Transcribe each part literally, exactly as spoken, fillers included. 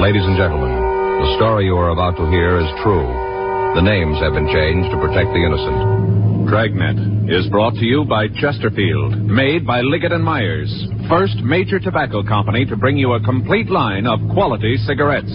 Ladies and gentlemen, the story you are about to hear is true. The names have been changed to protect the innocent. Dragnet is brought to you by Chesterfield, made by Liggett and Myers, first major tobacco company to bring you a complete line of quality cigarettes.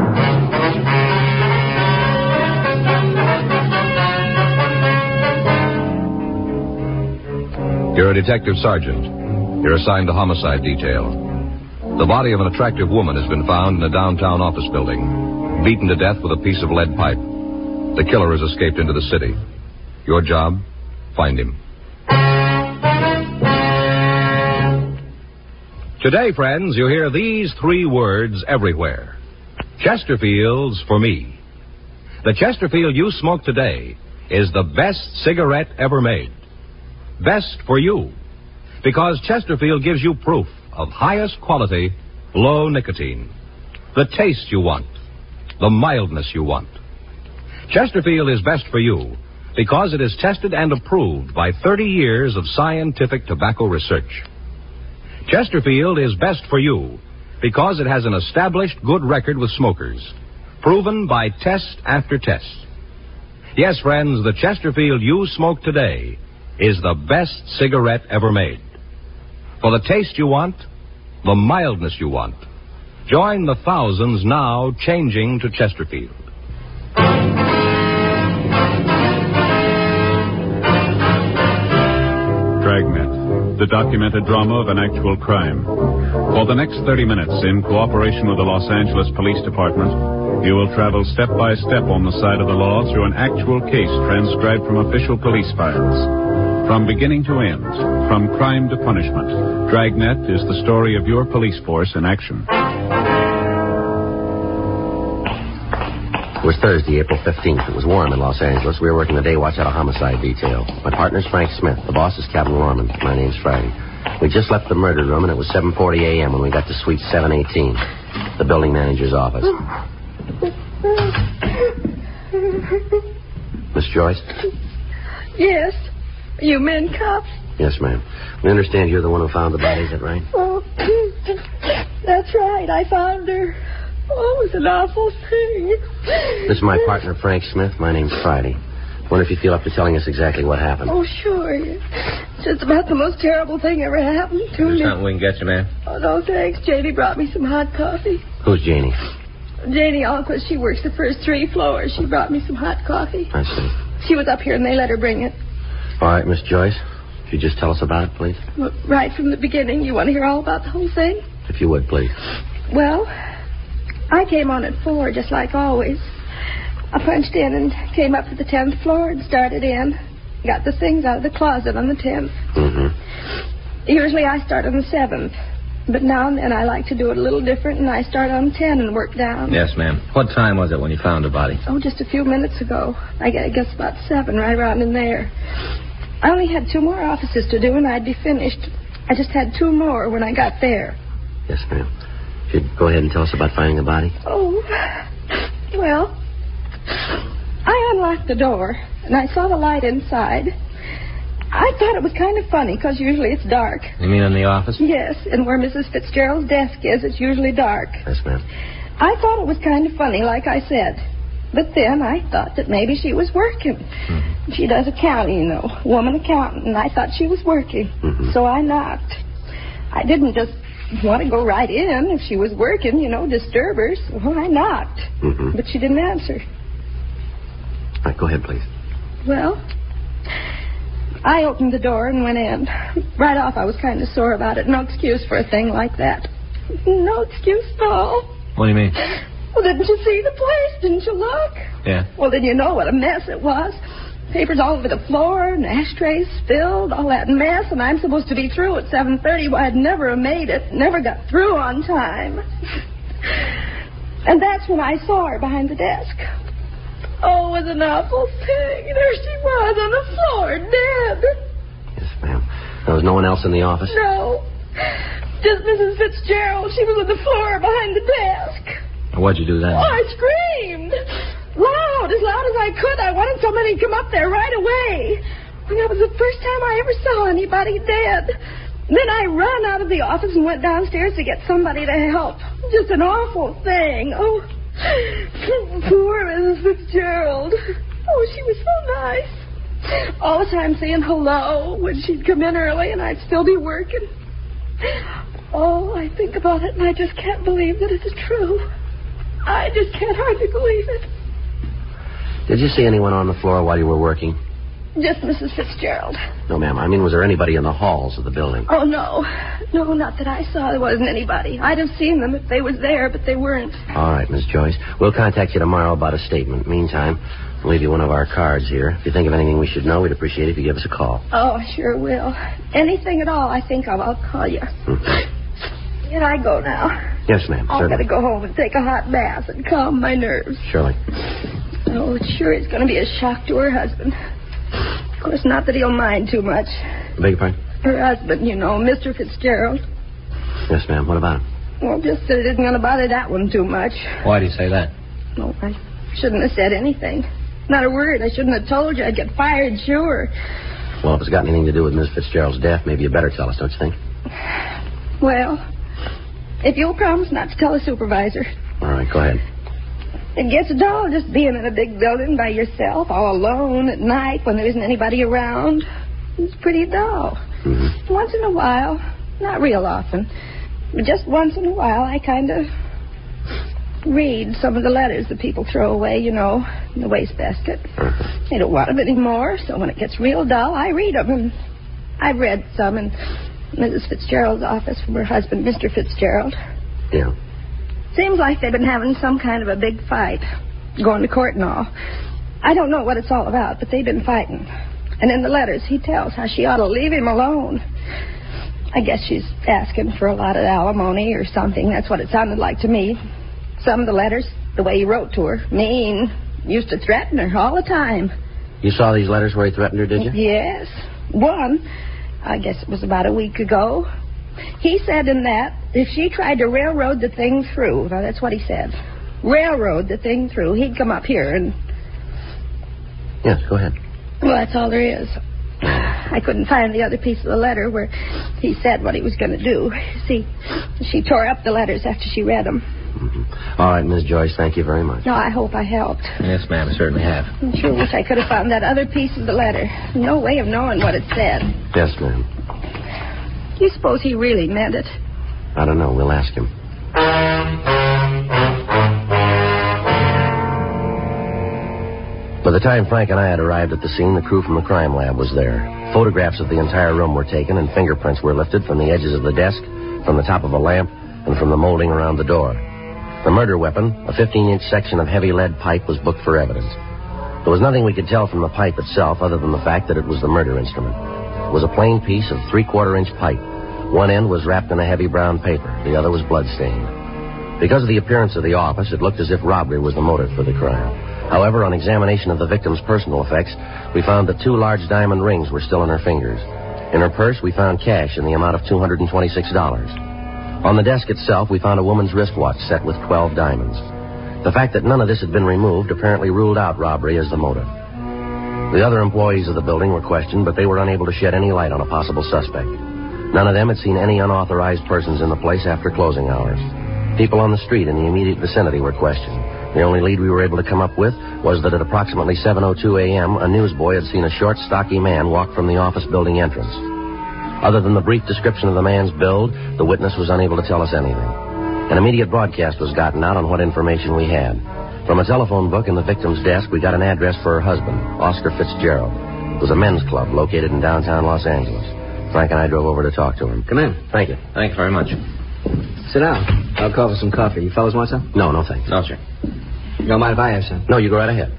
You're a detective sergeant. You're assigned to homicide detail. The body of an attractive woman has been found in a downtown office building, beaten to death with a piece of lead pipe. The killer has escaped into the city. Your job? Find him. Today, friends, you hear these three words everywhere. Chesterfield's for me. The Chesterfield you smoke today is the best cigarette ever made. Best for you. Because Chesterfield gives you proof of highest quality, low nicotine. The taste you want. The mildness you want. Chesterfield is best for you because it is tested and approved by thirty years of scientific tobacco research. Chesterfield is best for you because it has an established good record with smokers, proven by test after test. Yes, friends, the Chesterfield you smoke today is the best cigarette ever made. For the taste you want, the mildness you want, join the thousands now changing to Chesterfield. Dragnet, the documented drama of an actual crime. For the next thirty minutes, in cooperation with the Los Angeles Police Department, you will travel step by step on the side of the law through an actual case transcribed from official police files. From beginning to end, from crime to punishment, Dragnet is the story of your police force in action. It was Thursday, April fifteenth. It was warm in Los Angeles. We were working the day watch at a homicide detail. My partner's Frank Smith. The boss is Captain Lorman. My name's Friday. We just left the murder room, and it was seven forty a.m. when we got to suite seven eighteen, the building manager's office. Miss Joyce? Yes. You men cops? Yes, ma'am. We understand you're the one who found the body, is that right? Oh, that's right. I found her. Oh, it was an awful thing. This is my partner, Frank Smith. My name's Friday. Wonder if you feel up to telling us exactly what happened. Oh, sure. It's just about the most terrible thing ever happened to There's me. something we can get you, ma'am. Oh, no, thanks. Janie brought me some hot coffee. Who's Janie? Janie Alquist. She works the first three floors. She brought me some hot coffee. I see. She was up here and they let her bring it. All right, Miss Joyce. Could you just tell us about it, please? Well, right from the beginning. You want to hear all about the whole thing? If you would, please. Well, I came on at four, just like always. I punched in and came up to the tenth floor and started in. Got the things out of the closet on the tenth. Mm-hmm. Usually I start on the seventh. But now and then I like to do it a little different, and I start on ten and work down. Yes, ma'am. What time was it when you found the body? Oh, just a few minutes ago. I guess about seven, right around in there. I only had two more offices to do, and I'd be finished. I just had two more when I got there. Yes, ma'am. You'd go ahead and tell us about finding the body? Oh, well, I unlocked the door, and I saw the light inside. I thought it was kind of funny, because usually it's dark. You mean in the office? Yes, and where Missus Fitzgerald's desk is, it's usually dark. Yes, ma'am. I thought it was kind of funny, like I said. But then I thought that maybe she was working. Mm-hmm. She does accounting, you know, woman accountant, and I thought she was working. Mm-hmm. So I knocked. I didn't just want to go right in if she was working, you know, disturb her. So I knocked. Mm-hmm. But she didn't answer. All right, go ahead, please. Well, I opened the door and went in. Right off, I was kind of sore about it. No excuse for a thing like that. No excuse at all. What do you mean? Well, didn't you see the place? Didn't you look? Yeah. Well, then you know what a mess it was. Papers all over the floor, and ashtrays spilled, all that mess, and I'm supposed to be through at seven thirty. Well, I'd never have made it. Never got through on time. And that's when I saw her behind the desk. Oh, it was an awful thing. There she was on the floor, dead. Yes, ma'am. There was no one else in the office? No. Just Missus Fitzgerald. She was on the floor behind the desk. What'd you do then? Oh, I screamed. Loud, as loud as I could. I wanted somebody to come up there right away. And that was the first time I ever saw anybody dead. Then I ran out of the office and went downstairs to get somebody to help. Just an awful thing. Oh, poor Missus Fitzgerald. Oh, she was so nice. All the time saying hello when she'd come in early and I'd still be working. Oh, I think about it and I just can't believe that it's true. I just can't hardly believe it. Did you see anyone on the floor while you were working? Just Missus Fitzgerald. No, ma'am. I mean, was there anybody in the halls of the building? Oh, no. No, not that I saw. There wasn't anybody. I'd have seen them if they was there, but they weren't. All right, Miss Joyce. We'll contact you tomorrow about a statement. Meantime, we'll leave you one of our cards here. If you think of anything we should know, we'd appreciate it if you give us a call. Oh, I sure will. Anything at all, I think of, I'll call you. Mm-hmm. Can I go now? Yes, ma'am. I've got to go home and take a hot bath and calm my nerves. Surely. Oh, it sure is going to be a shock to her husband. Of course, not that he'll mind too much. I beg your pardon? Her husband, you know, Mister Fitzgerald. Yes, ma'am. What about him? Well, just that it isn't going to bother that one too much. Why do you say that? No, I shouldn't have said anything. Not a word. I shouldn't have told you. I'd get fired, sure. Well, if it's got anything to do with Miss Fitzgerald's death, maybe you better tell us, don't you think? Well, if you'll promise not to tell the supervisor. All right, go ahead. It gets dull just being in a big building by yourself, all alone at night when there isn't anybody around. It's pretty dull. Mm-hmm. Once in a while, not real often, but just once in a while, I kind of read some of the letters that people throw away, you know, in the wastebasket. Uh-huh. They don't want them anymore, so when it gets real dull, I read them. And I've read some in Missus Fitzgerald's office from her husband, Mister Fitzgerald. Yeah. Seems like they've been having some kind of a big fight, going to court and all. I don't know what it's all about, but they've been fighting. And in the letters, he tells how she ought to leave him alone. I guess she's asking for a lot of alimony or something. That's what it sounded like to me. Some of the letters, the way he wrote to her, mean, used to threaten her all the time. You saw these letters where he threatened her, did you? Yes. One, I guess it was about a week ago. He said in that, if she tried to railroad the thing through, now that's what he said, railroad the thing through, he'd come up here and... Yes, go ahead. Well, that's all there is. I couldn't find the other piece of the letter where he said what he was going to do. See, she tore up the letters after she read them. Mm-hmm. All right, Miss Joyce, thank you very much. No, I hope I helped. Yes, ma'am, I certainly have. I sure wish I could have found that other piece of the letter. No way of knowing what it said. Yes, ma'am. Do you suppose he really meant it? I don't know. We'll ask him. By the time Frank and I had arrived at the scene, the crew from the crime lab was there. Photographs of the entire room were taken, and fingerprints were lifted from the edges of the desk, from the top of a lamp, and from the molding around the door. The murder weapon, a fifteen-inch section of heavy lead pipe, was booked for evidence. There was nothing we could tell from the pipe itself other than the fact that it was the murder instrument. It was a plain piece of three-quarter-inch pipe. One end was wrapped in a heavy brown paper. The other was blood-stained. Because of the appearance of the office, it looked as if robbery was the motive for the crime. However, on examination of the victim's personal effects, we found that two large diamond rings were still in her fingers. In her purse, we found cash in the amount of two hundred twenty-six dollars. On the desk itself, we found a woman's wristwatch set with twelve diamonds. The fact that none of this had been removed apparently ruled out robbery as the motive. The other employees of the building were questioned, but they were unable to shed any light on a possible suspect. None of them had seen any unauthorized persons in the place after closing hours. People on the street in the immediate vicinity were questioned. The only lead we were able to come up with was that at approximately seven oh two a.m., a newsboy had seen a short, stocky man walk from the office building entrance. Other than the brief description of the man's build, the witness was unable to tell us anything. An immediate broadcast was gotten out on what information we had. From a telephone book in the victim's desk, we got an address for her husband, Oscar Fitzgerald. It was a men's club located in downtown Los Angeles. Frank and I drove over to talk to him. Come in. Thank you. Thanks very much. Sit down. I'll call for some coffee. You fellas want some? No, no, thanks. No, sir. You don't mind if I have some? No, you go right ahead.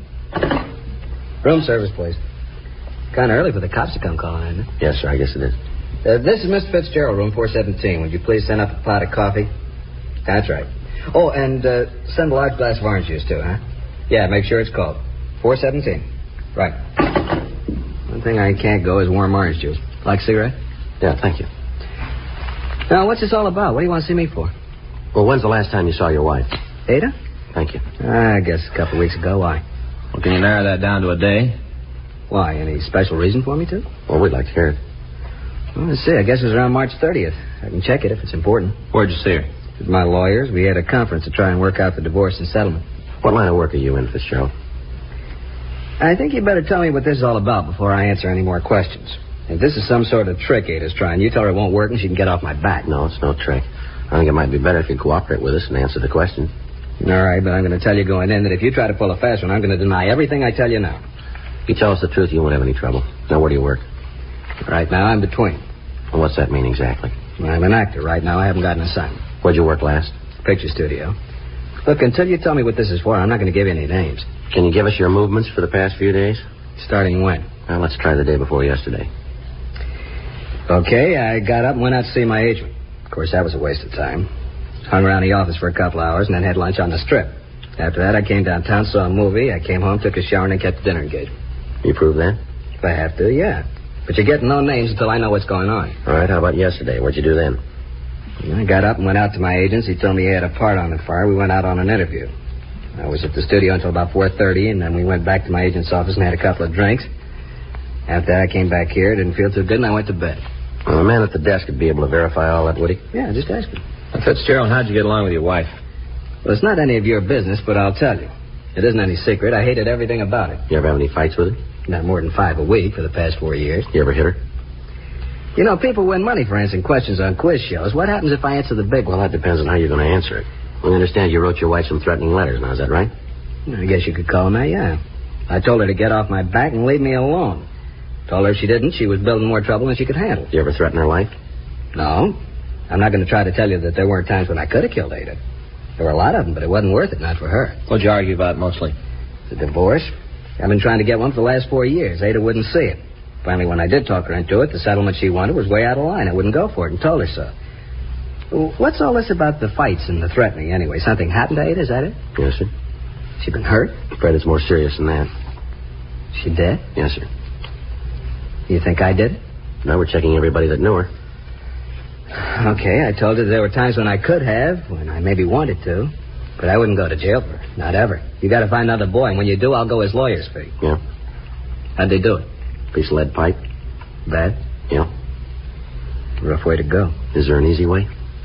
Room service, please. Kind of early for the cops to come calling, isn't it? Yes, sir, I guess it is. Uh, this is Mister Fitzgerald, room four seventeen. Would you please send up a pot of coffee? That's right. Oh, and uh, send a large glass of orange juice, too, huh? Yeah, make sure it's cold. four seventeen. Right. One thing I can't go is warm orange juice. Like a cigarette? Yeah, thank you. Now, what's this all about? What do you want to see me for? Well, when's the last time you saw your wife? Ada? Thank you. I guess a couple of weeks ago. Why? Well, can you narrow that down to a day? Why? Any special reason for me to? Well, we'd like to hear it. Well, let's see. I guess it was around March thirtieth. I can check it if it's important. Where'd you see her? With my lawyers, we had a conference to try and work out the divorce and settlement. What line of work are you in, Fitzgerald? I think you better tell me what this is all about before I answer any more questions. If this is some sort of trick Ada's trying, you tell her it won't work and she can get off my back. No, it's no trick. I think it might be better if you cooperate with us and answer the question. All right, but I'm going to tell you going in that if you try to pull a fast one, I'm going to deny everything I tell you now. If you tell us the truth, you won't have any trouble. Now, where do you work? Right now, I'm between. Well, what's that mean exactly? I'm an actor. Right now, I haven't got an assignment. Where'd you work last? Picture studio. Look, until you tell me what this is for, I'm not going to give you any names. Can you give us your movements for the past few days? Starting when? Well, let's try the day before yesterday. Okay, I got up and went out to see my agent. Of course, that was a waste of time. Hung around the office for a couple hours and then had lunch on the strip. After that, I came downtown, saw a movie. I came home, took a shower, and then kept the dinner engagement. You prove that? If I have to, yeah. But you're getting no names until I know what's going on. All right, how about yesterday? What'd you do then? I got up and went out to my agent's. He told me he had a part on the fire. We went out on an interview. I was at the studio until about four thirty, and then we went back to my agent's office and had a couple of drinks. After that, I came back here, didn't feel too good, and I went to bed. Well, the man at the desk would be able to verify all that, would he? Yeah, just ask him. Now, Fitzgerald, how'd you get along with your wife? Well, it's not any of your business, but I'll tell you. It isn't any secret. I hated everything about it. You ever have any fights with her? Not more than five a week for the past four years. You ever hit her? You know, people win money for answering questions on quiz shows. What happens if I answer the big one? Well, that depends on how you're going to answer it. We understand you wrote your wife some threatening letters. Now, is that right? I guess you could call them that, yeah. I told her to get off my back and leave me alone. Told her if she didn't, she was building more trouble than she could handle. Did you ever threaten her life? No. I'm not going to try to tell you that there weren't times when I could have killed Ada. There were a lot of them, but it wasn't worth it, not for her. What'd you argue about mostly? The divorce. I've been trying to get one for the last four years. Ada wouldn't see it. Finally, when I did talk her into it, the settlement she wanted was way out of line. I wouldn't go for it and told her so. What's all this about the fights and the threatening anyway? Something happened to Ada, is that it? Yes, sir. She been hurt? I'm afraid it's more serious than that. She dead? Yes, sir. You think I did? Now we're checking everybody that knew her. Okay, I told her there were times when I could have, when I maybe wanted to. But I wouldn't go to jail for her. Not ever. You got to find another boy, and when you do, I'll go as lawyer's fee. Yeah. How'd they do it? Piece of lead pipe. Bad? Yeah. Rough way to go. Is there an easy way?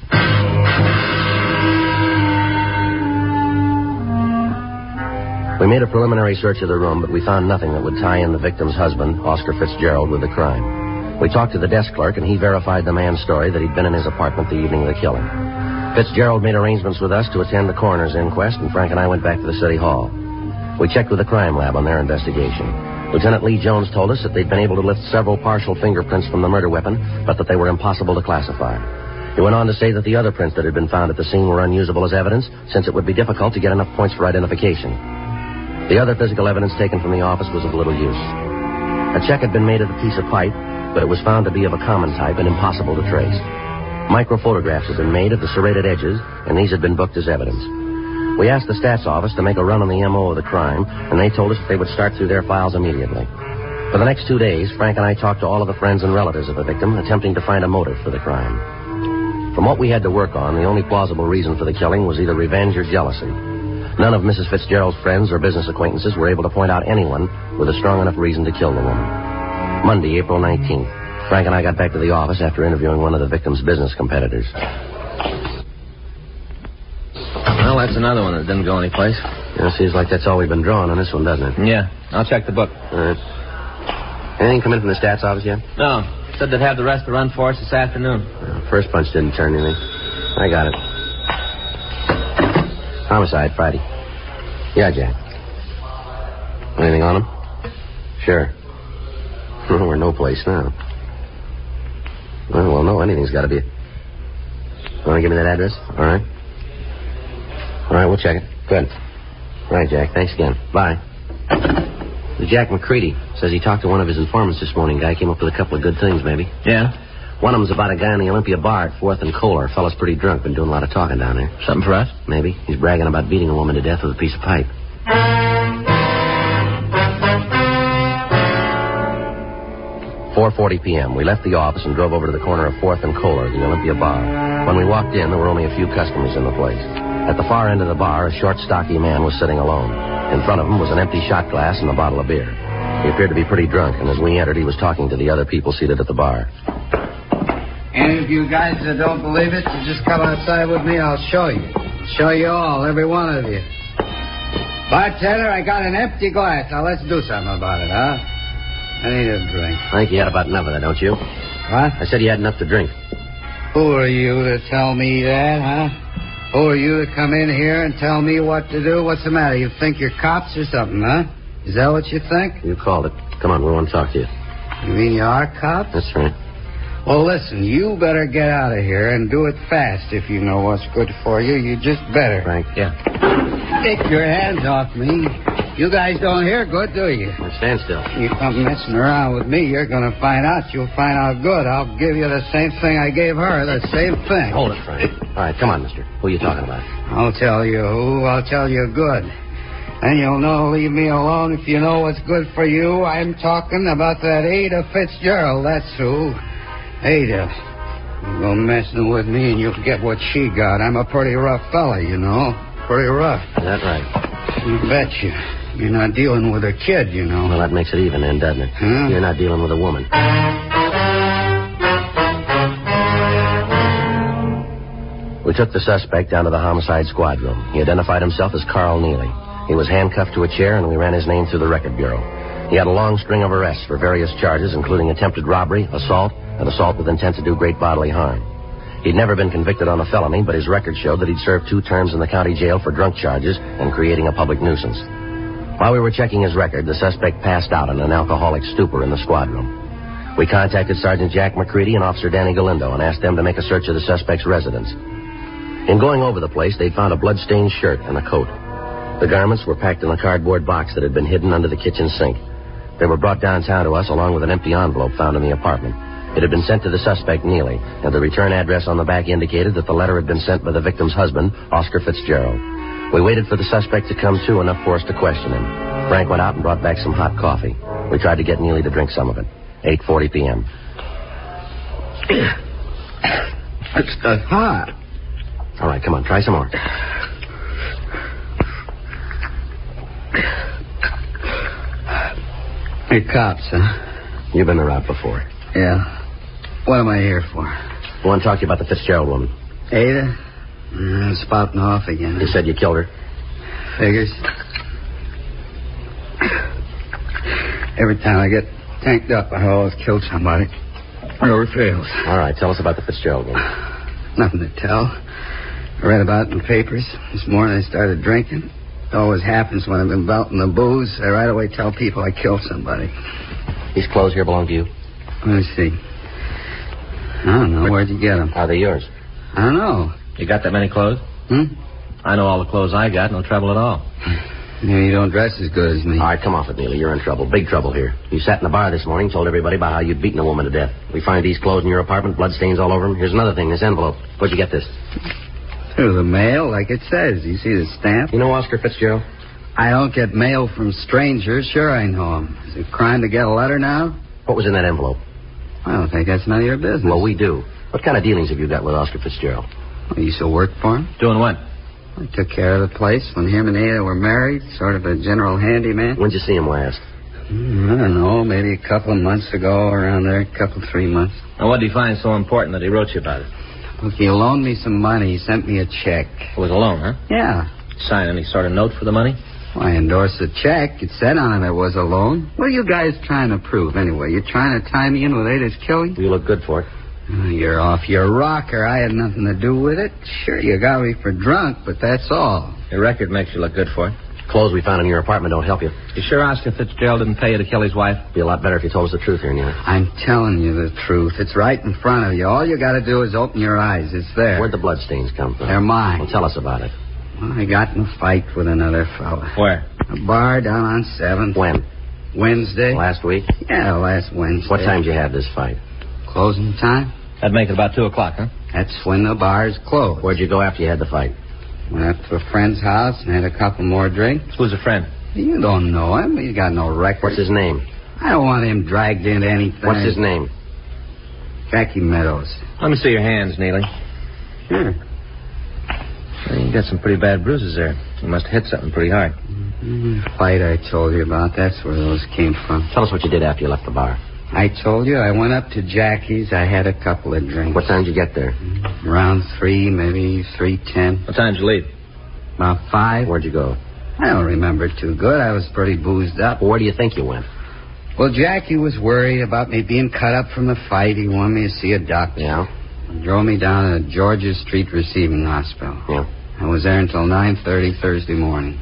We made a preliminary search of the room, but we found nothing that would tie in the victim's husband, Oscar Fitzgerald, with the crime. We talked to the desk clerk, and he verified the man's story that he'd been in his apartment the evening of the killing. Fitzgerald made arrangements with us to attend the coroner's inquest, and Frank and I went back to the city hall. We checked with the crime lab on their investigation. Lieutenant Lee Jones told us that they'd been able to lift several partial fingerprints from the murder weapon, but that they were impossible to classify. He went on to say that the other prints that had been found at the scene were unusable as evidence, since it would be difficult to get enough points for identification. The other physical evidence taken from the office was of little use. A check had been made of the piece of pipe, but it was found to be of a common type and impossible to trace. Microphotographs had been made of the serrated edges, and these had been booked as evidence. We asked the stats office to make a run on the M O of the crime, and they told us that they would start through their files immediately. For the next two days, Frank and I talked to all of the friends and relatives of the victim, attempting to find a motive for the crime. From what we had to work on, the only plausible reason for the killing was either revenge or jealousy. None of Missus Fitzgerald's friends or business acquaintances were able to point out anyone with a strong enough reason to kill the woman. Monday, April nineteenth, Frank and I got back to the office after interviewing one of the victim's business competitors. Well, that's another one that didn't go anyplace. Yeah, seems like that's all we've been drawing on this one, doesn't it? Yeah, I'll check the book. All right. Anything come in from the stats office yet? No, said they'd have the rest to run for us this afternoon. Uh, first punch didn't turn anything. I got it. Homicide, Friday. Yeah, Jack. Anything on him? Sure. We're no place now. Well, well, no, anything's got to be. Want to give me that address? All right. All right, we'll check it. Good. All right, Jack. Thanks again. Bye. The Jack McCready says he talked to one of his informants this morning. Guy came up with a couple of good things, maybe. Yeah? One of them's about a guy in the Olympia bar at fourth and Kohler. Fella's pretty drunk. Been doing a lot of talking down there. Something for us? Maybe. He's bragging about beating a woman to death with a piece of pipe. four forty p.m. We left the office and drove over to the corner of fourth and Kohler, the Olympia bar. When we walked in, there were only a few customers in the place. At the far end of the bar, a short, stocky man was sitting alone. In front of him was an empty shot glass and a bottle of beer. He appeared to be pretty drunk, and as we entered, he was talking to the other people seated at the bar. And if you guys uh, don't believe it, you just come outside with me. I'll show you. Show you all, every one of you. Bartender, I got an empty glass. Now, let's do something about it, huh? I need a drink. I think you had about enough of that, don't you? What? I said you had enough to drink. Who are you to tell me that, huh? Who are you to come in here and tell me what to do? What's the matter? You think you're cops or something, huh? Is that what you think? You called it. Come on, we want to talk to you. You mean you are cops? That's right. Well, listen, you better get out of here and do it fast if you know what's good for you. You just better. Frank? Yeah. Take your hands off me. You guys don't hear good, do you? Now stand still. You come messing around with me, you're going to find out. You'll find out good. I'll give you the same thing I gave her, the same thing. Hold it, Frank. All right, come on, mister. Who are you talking about? I'll tell you who. I'll tell you good. And you'll know, leave me alone if you know what's good for you. I'm talking about that Ada Fitzgerald. That's who. Ada. You go messing with me and you'll get what she got. I'm a pretty rough fella, you know. Pretty rough. Is that right? You betcha. You're not dealing with a kid, you know. Well, that makes it even then, doesn't it? Huh? You're not dealing with a woman. We took the suspect down to the homicide squad room. He identified himself as Carl Neely. He was handcuffed to a chair, and we ran his name through the record bureau. He had a long string of arrests for various charges, including attempted robbery, assault, and assault with intent to do great bodily harm. He'd never been convicted on a felony, but his record showed that he'd served two terms in the county jail for drunk charges and creating a public nuisance. While we were checking his record, the suspect passed out in an alcoholic stupor in the squad room. We contacted Sergeant Jack McCready and Officer Danny Galindo and asked them to make a search of the suspect's residence. In going over the place, they'd found a blood-stained shirt and a coat. The garments were packed in a cardboard box that had been hidden under the kitchen sink. They were brought downtown to us along with an empty envelope found in the apartment. It had been sent to the suspect, Neely, and the return address on the back indicated that the letter had been sent by the victim's husband, Oscar Fitzgerald. We waited for the suspect to come to enough for us to question him. Frank went out and brought back some hot coffee. We tried to get Neely to drink some of it. eight forty p.m. It's uh, hot. All right, come on, try some more. You're cops, huh? You've been around before. Yeah. What am I here for? I want to talk to you about the Fitzgerald woman. Ada? Uh, spouting off again. You said you killed her. Figures. Every time I get tanked up, I always kill somebody. It never fails. All right, tell us about the Fitzgerald woman. Nothing to tell. I read about it in the papers. This morning I started drinking. It always happens when I've been belting the booze. I right away tell people I killed somebody. These clothes here belong to you? Let me see. I don't know. Where'd you get them? Are they yours? I don't know. You got that many clothes? Hmm? I know all the clothes I got. No trouble at all. Yeah, you don't dress as good as me. All right, come off it, Neely. You're in trouble. Big trouble here. You sat in the bar this morning, told everybody about how you'd beaten a woman to death. We find these clothes in your apartment, bloodstains all over them. Here's another thing, this envelope. Where'd you get this? Through the mail, like it says. You see the stamp? You know Oscar Fitzgerald? I don't get mail from strangers. Sure I know him. Is it a crime to get a letter now? What was in that envelope? I don't think that's none of your business. Well, we do. What kind of dealings have you got with Oscar Fitzgerald? Well, you still work for him? Doing what? I took care of the place when him and Ada were married. Sort of a general handyman. When'd you see him last? Mm, I don't know. Maybe a couple of months ago, around there. A couple, three months. And what did he find so important that he wrote you about it? Look, he loaned me some money. He sent me a check. It was a loan, huh? Yeah. Sign any sort of note for the money? Well, I endorsed the check. It said on it it was a loan. What are you guys trying to prove, anyway? You trying to tie me in with Ada's killing? You look good for it. Oh, you're off your rocker. I had nothing to do with it. Sure, you got me for drunk, but that's all. Your record makes you look good for it. Clothes we found in your apartment don't help you. You sure Oscar Fitzgerald didn't pay you to kill his wife? Be a lot better if you told us the truth here, Neely. I'm telling you the truth. It's right in front of you. All you got to do is open your eyes. It's there. Where'd the bloodstains come from? They're mine. Well, tell us about it. Well, I got in a fight with another fella. Where? A bar down on seventh. When? Wednesday. Last week? Yeah, last Wednesday. What time did you have this fight? Closing time? That'd make it about two o'clock, huh? That's when the bar's closed. Where'd you go after you had the fight? Went up to a friend's house and had a couple more drinks. Who's a friend? You don't know him. He's got no record. What's his name? I don't want him dragged into anything. What's his name? Jackie Meadows. Let me see your hands, Neely. Sure. Well, you got some pretty bad bruises there. You must have hit something pretty hard. Mm-hmm. Fight I told you about. That's where those came from. Tell us what you did after you left the bar. I told you I went up to Jackie's. I had a couple of drinks. What time did you get there? Around three, maybe three ten. What time did you leave? About five. Where'd you go? I don't remember too good. I was pretty boozed up. Well, where do you think you went? Well, Jackie was worried about me being cut up from the fight. He wanted me to see a doctor. Yeah? He drove me down to Georgia Street Receiving Hospital. Yeah. I was there until nine thirty Thursday morning.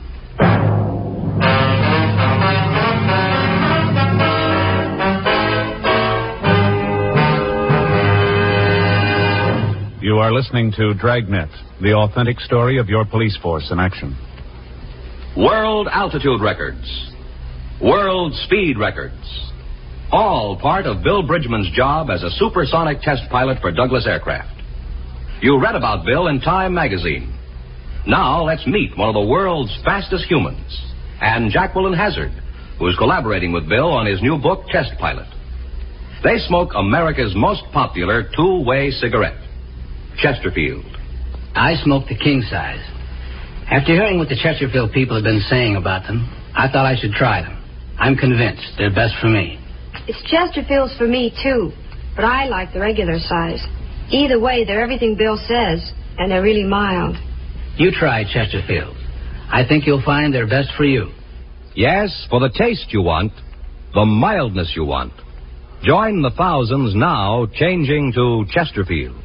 You are listening to Dragnet, the authentic story of your police force in action. World altitude records. World speed records. All part of Bill Bridgman's job as a supersonic test pilot for Douglas Aircraft. You read about Bill in Time magazine. Now let's meet one of the world's fastest humans, Ann Jacqueline Hazard, who's collaborating with Bill on his new book, Test Pilot. They smoke America's most popular two-way cigarette, Chesterfield. I smoke the king size. After hearing what the Chesterfield people have been saying about them, I thought I should try them. I'm convinced they're best for me. It's Chesterfields for me, too. But I like the regular size. Either way, they're everything Bill says, and they're really mild. You try Chesterfield. I think you'll find they're best for you. Yes, for the taste you want, the mildness you want. Join the thousands now changing to Chesterfield.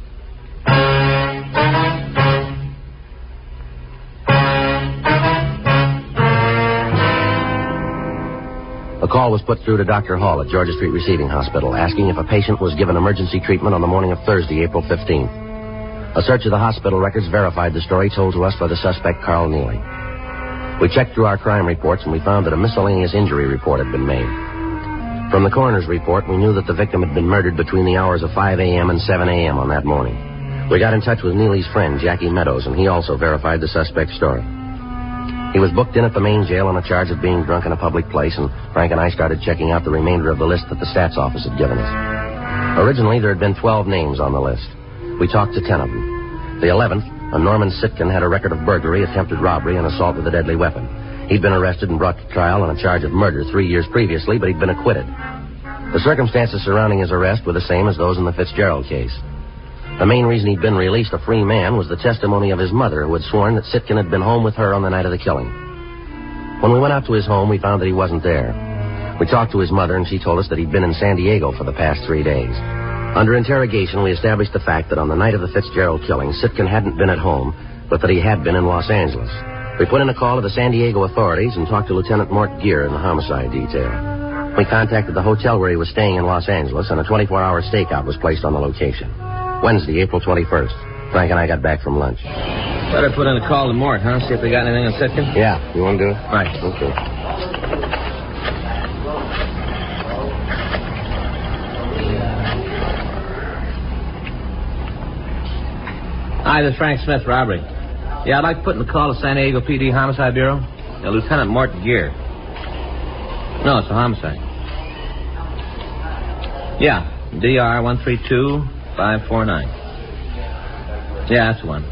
A call was put through to Doctor Hall at Georgia Street Receiving Hospital, asking if a patient was given emergency treatment on the morning of Thursday, April fifteenth. A search of the hospital records verified the story told to us by the suspect, Carl Neely. We checked through our crime reports, and we found that a miscellaneous injury report had been made. From the coroner's report, we knew that the victim had been murdered between the hours of five a.m. and seven a.m. on that morning. We got in touch with Neely's friend, Jackie Meadows, and he also verified the suspect's story. He was booked in at the main jail on a charge of being drunk in a public place, and Frank and I started checking out the remainder of the list that the stats office had given us. Originally, there had been twelve names on the list. We talked to ten of them. The eleventh, a Norman Sitkin, had a record of burglary, attempted robbery, and assault with a deadly weapon. He'd been arrested and brought to trial on a charge of murder three years previously, but he'd been acquitted. The circumstances surrounding his arrest were the same as those in the Fitzgerald case. The main reason he'd been released a free man was the testimony of his mother, who had sworn that Sitkin had been home with her on the night of the killing. When we went out to his home, we found that he wasn't there. We talked to his mother, and she told us that he'd been in San Diego for the past three days. Under interrogation, we established the fact that on the night of the Fitzgerald killing, Sitkin hadn't been at home, but that he had been in Los Angeles. We put in a call to the San Diego authorities and talked to Lieutenant Mort Gear in the homicide detail. We contacted the hotel where he was staying in Los Angeles, and a twenty-four hour stakeout was placed on the location. Wednesday, April twenty-first. Frank and I got back from lunch. Better put in a call to Mort, huh? See if they got anything on Sitkin? Yeah. You want to do it? Right. Okay. Hi, this is Frank Smith, robbery. Yeah, I'd like to put in a call to San Diego P D Homicide Bureau. Yeah, Lieutenant Mort Gear. No, it's a homicide. Yeah, D R one three two five four nine. Yeah, that's the one.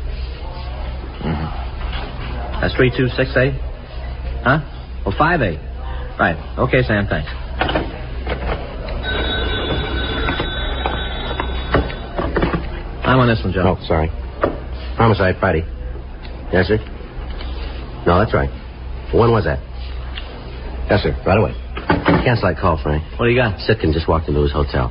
Mm-hmm. That's three two six eight? Huh? Well, five eight. Right. Okay, Sam, thanks. I'm on this one, Joe. Oh, sorry. Homicide, Friday. Yes, sir? No, that's right. When was that? Yes, sir. Right away. Cancel that call, Frank. What do you got? Sitkin just walked into his hotel.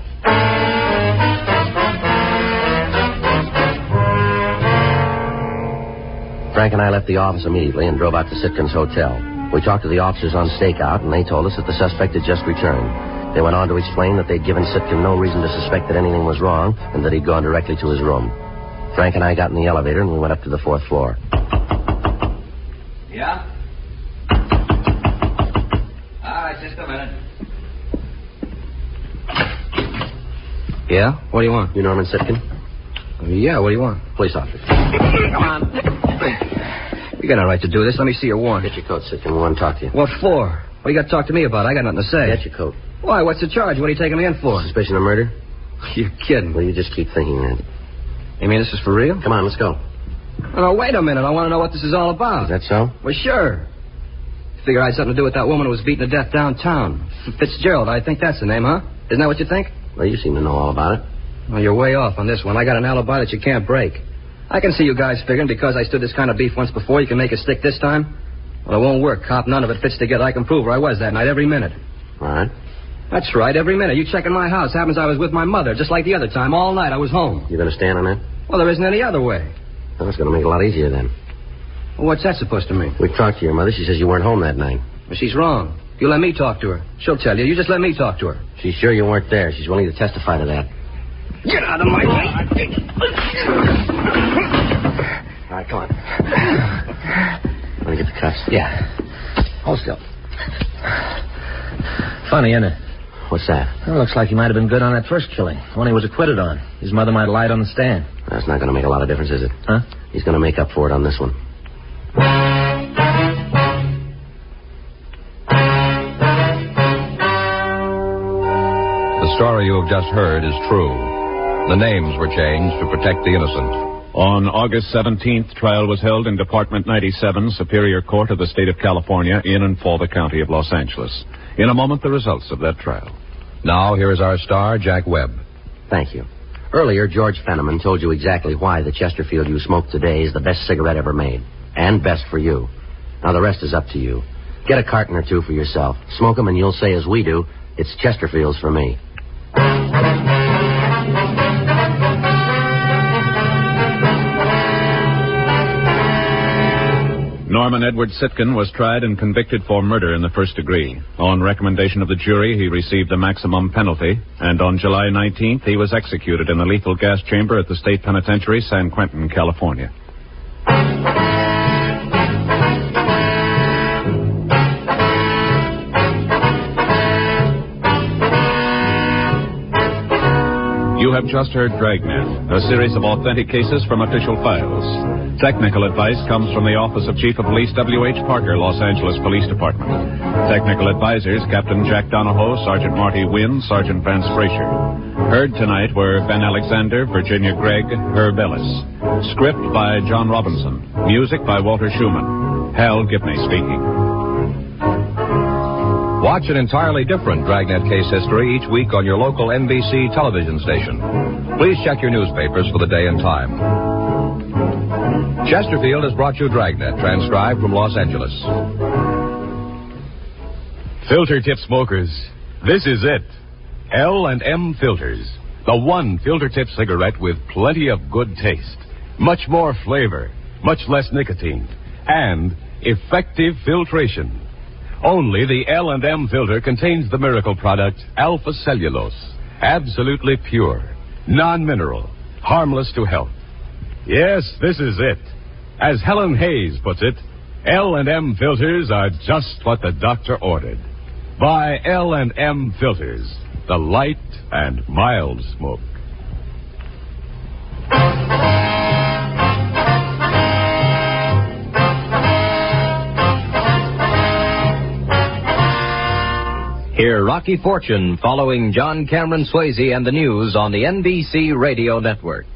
Frank and I left the office immediately and drove out to Sitkin's hotel. We talked to the officers on stakeout, and they told us that the suspect had just returned. They went on to explain that they'd given Sitkin no reason to suspect that anything was wrong, and that he'd gone directly to his room. Frank and I got in the elevator, and we went up to the fourth floor. Yeah? All right, just a minute. Yeah? What do you want? You Norman Sitkin? Yeah, what do you want? Police officer. Come on. You got no right to do this. Let me see your warrant. Get your coat, Sitkin. We want to talk to you. What for? What do you got to talk to me about? I got nothing to say. Get your coat. Why? What's the charge? What are you taking me in for? Suspicion of murder? You're kidding. Well, you just keep thinking that. You mean this is for real? Come on, let's go. Oh, no, wait a minute. I want to know what this is all about. Is that so? Well, sure. Figure I had something to do with that woman who was beaten to death downtown. Fitzgerald, I think that's the name, huh? Isn't that what you think? Well, you seem to know all about it. Well, you're way off on this one. I got an alibi that you can't break. I can see you guys figuring because I stood this kind of beef once before, you can make it stick this time. Well, it won't work, cop. None of it fits together. I can prove where I was that night every minute. All right. That's right, every minute. You check in my house. Happens I was with my mother, just like the other time. All night I was home. You going to stand on that? Well, there isn't any other way. Well, that's going to make it a lot easier then. Well, what's that supposed to mean? We talked to your mother. She says you weren't home that night. Well, she's wrong. You let me talk to her. She'll tell you. You just let me talk to her. She's sure you weren't there. She's willing to testify to that. Get out of my way. All right, come on. Want to get the cuffs? Yeah. Hold still. Funny, isn't it? What's that? Well, looks like he might have been good on that first killing. One he was acquitted on. His mother might have lied on the stand. That's not going to make a lot of difference, is it? Huh? He's going to make up for it on this one. The story you have just heard is true. The names were changed to protect the innocent. On August seventeenth, trial was held in Department ninety-seven, Superior Court of the State of California, in and for the County of Los Angeles. In a moment, the results of that trial. Now, here is our star, Jack Webb. Thank you. Earlier, George Fenneman told you exactly why the Chesterfield you smoke today is the best cigarette ever made. And best for you. Now, the rest is up to you. Get a carton or two for yourself. Smoke them and you'll say, as we do, it's Chesterfields for me. Norman Edward Sitkin was tried and convicted for murder in the first degree. On recommendation of the jury, he received the maximum penalty, and on July nineteenth, he was executed in the lethal gas chamber at the State Penitentiary, San Quentin, California. You have just heard Dragnet, a series of authentic cases from official files. Technical advice comes from the Office of Chief of Police W H Parker, Los Angeles Police Department. Technical advisors, Captain Jack Donahoe, Sergeant Marty Wynn, Sergeant Vance Frazier. Heard tonight were Ben Alexander, Virginia Gregg, Herb Ellis. Script by John Robinson. Music by Walter Schumann. Hal Gibney speaking. Watch an entirely different Dragnet case history each week on your local N B C television station. Please check your newspapers for the day and time. Chesterfield has brought you Dragnet, transcribed from Los Angeles. Filter tip smokers, this is it. L and M Filters. The one filter tip cigarette with plenty of good taste. Much more flavor, much less nicotine, and effective filtration. Only the L and M filter contains the miracle product Alpha Cellulose. Absolutely pure, non-mineral, harmless to health. Yes, this is it. As Helen Hayes puts it, L and M filters are just what the doctor ordered. Buy L and M filters, the light and mild smoke. Hear Rocky Fortune following John Cameron Swayze and the news on the N B C Radio Network.